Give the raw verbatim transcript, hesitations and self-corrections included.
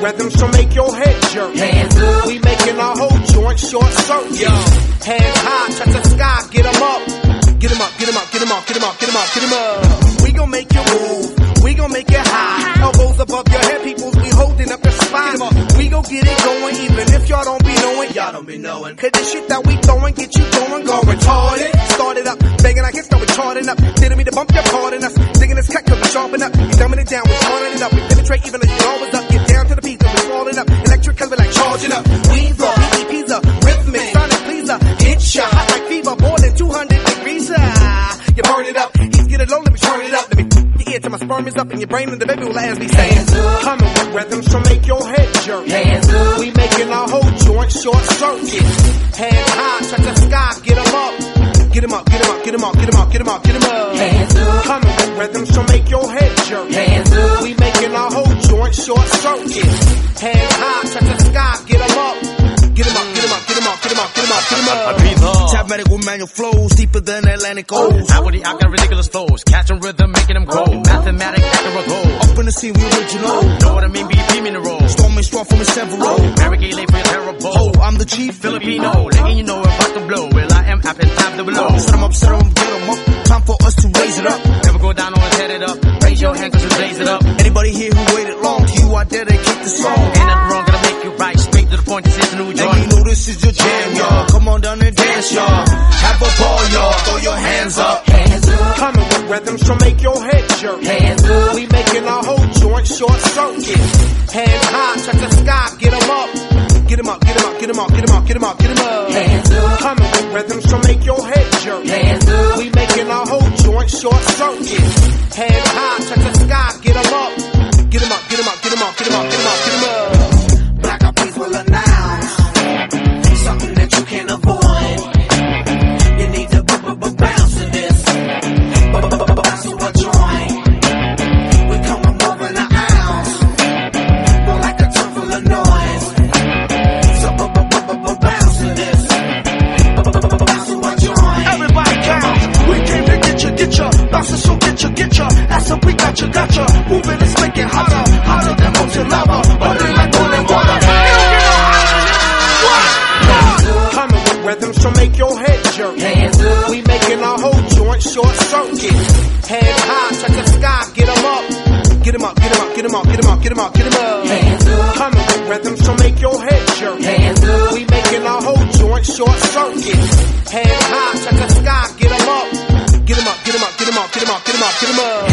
rhythms to make your head jerk. Hands up. We making our whole joint short circuit. Yo, hands high, touch the sky, get 'em up. Get 'em up, get 'em up, get 'em up, get 'em up, get 'em up, get 'em up. We gon' make you move. We gon' make it high. Elbows above your head, peoples, we holding up the spine. We gon' get it going, even if y'all don't be knowing. Y'all don't be knowing. Cause the shit that we throwing, get you going, go retarded. Started up, banging like it's no retarding up. Didn't mean to bump your card enough. Digging this cut, cause we sharpen up. You dumbing it down, we smarting it up. We penetrate even as you always up. Get down to the beat, cause we falling up. Electric, cause we like charging up. Weezer, P E P's up. Rhythmic, sonic pleaser. Get shot, hot like fever, more than two hundred degrees. Ah, you burn it up. He's get it low, let me turn it up. Let me your ear till my sperm is up in your brain, and the baby will ask me saying, coming with rhythms to make your head jerk. Hands up. We making our whole joint short circuit. Hands high, touch the sky, get 'em up. Get 'em up, get 'em up, get 'em up, get 'em up, get 'em up, get 'em up. Hands up. Coming with rhythms to make your head jerk. Hands up. We making our whole joint short circuit. Hands high, touch the sky, get 'em up. Get 'em up, get 'em up, get 'em up, get 'em up, get 'em up, get 'em up. Breathe up. Tap medical manual flows deeper than Atlantic O's. Outwardly, I've got ridiculous flows. Catching rhythm, making them grow. Mathematic, accurate goal. Up in the scene, we original. Know what I mean? B P mineral. Storming strong from a several. Mary Gay late for your terrible. Oh, I'm the chief Filipino. Letting you know if I can blow. Well, I am happy, time to blow. Set 'em up, set 'em, get 'em up. Time for us to raise it up. Never go down or head it up. Raise your hand cause you raise it up. Anybody here who waited long, to you I dedicate the song. Ain't nothing wrong, gonna make you right. Straight to the point, this is a new And joint. you know this is your jam, y'all. Come on down and dance, y'all. Have a ball, y'all. Throw your hands up. Hands up. Coming with rhythms to make your head jerk. Hands up. We making our whole joint short circuit. Hands high, touch the sky, get 'em up. Get 'em up, get 'em up, get 'em up, get 'em up, get 'em up, get 'em up. Hands up. Coming with rhythms to make your head jerk. Hands up. We making our whole joint short circuit. Hands high, touch the sky, get 'em up. Get 'em up, get 'em up, get 'em up, get 'em up, get 'em up, get 'em up. Black Eyed Peas will announce something that you can't avoid. You need to bounce to this. Bounce to a joint. We come up more than an ounce. More like a ton full of noise. So bounce to this. Bounce to a joint. Everybody count. We came to get you, get you. Bounce so get you, get you. That's up, we got you, got you. Moving is making hotter, hotter than molten lava. Burning like boiling water. Coming with rhythms to make your head jerk. Hands up. We making our whole joint short circuit. Hands high, touch the sky, get 'em up. Get 'em up, get 'em up, get 'em up, get 'em up, get 'em up, get 'em up. Hands up. Coming with rhythms to make your head jerk. Hands up. We making our whole joint short circuit. Hands high, touch the sky, get 'em up. Get 'em up, get 'em up, get 'em up, get 'em up, get 'em up, get 'em up.